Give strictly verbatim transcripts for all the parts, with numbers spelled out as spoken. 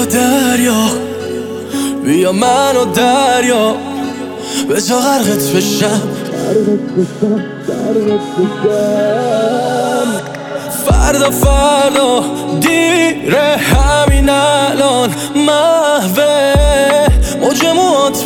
دریا، بیا منو دریا، بجا غرقت بشم. فردا فردا دیره همین الان محوه موج موات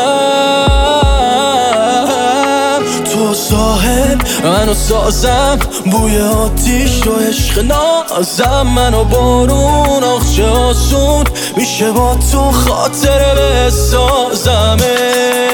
بشم. تو ساحل منو سازم، بوی آتیش و عشق نازم، منو بارون آخچه آسون میشه با تو خاطره بسازمه.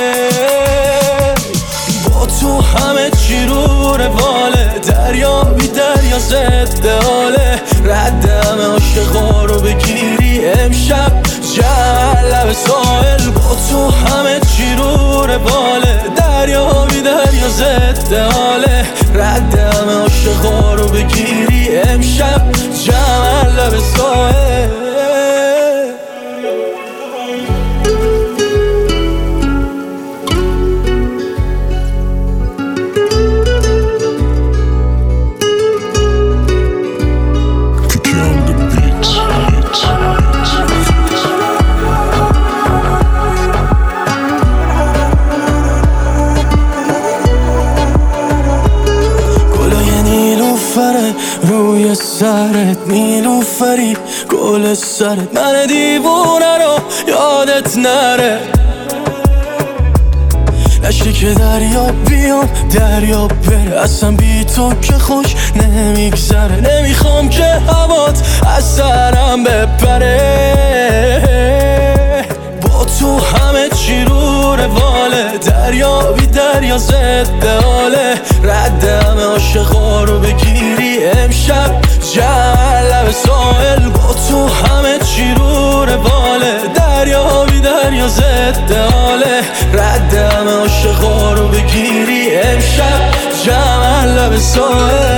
با تو همه چی رو رواله، دریا بی دریا ضد حاله، رد همه عاشقا رو بگیری امشب جمع لب ساحل. با تو همه چی رو رواله، دریا بی دریا ضد حاله، رد همه عاشقا رو بگیری امشب جمع لب ساحل. روی سرت نیلوفری گل سرت، من دیوونه رو یادت نره. نشتی که دریا بیام دریا بره، اصلا بی تو که خوش نمیگذره. نمیخوام که هوات از سرم بپره. با تو همه چی رو رواله، دریا بی دریا ضد حاله، رد همه عاشقا رو بگیری امشب جمع لب ساحل. با تو همه چی رو رواله، دریا بی دریا ضد حاله، رد همه عاشقا رو بگیری امشب جمع لب ساحل.